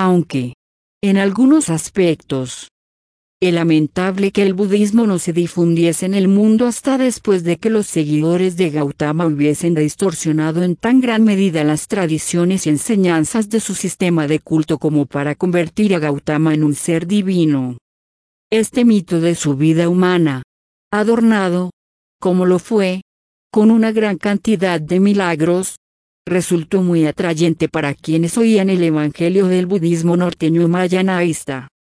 aunque, en algunos aspectos, es lamentable que el budismo no se difundiese en el mundo hasta después de que los seguidores de Gautama hubiesen distorsionado en tan gran medida las tradiciones y enseñanzas de su sistema de culto como para convertir a Gautama en un ser divino. Este mito de su vida humana, adornado, como lo fue, con una gran cantidad de milagros, resultó muy atrayente para quienes oían el evangelio del budismo norteño mayanaísta.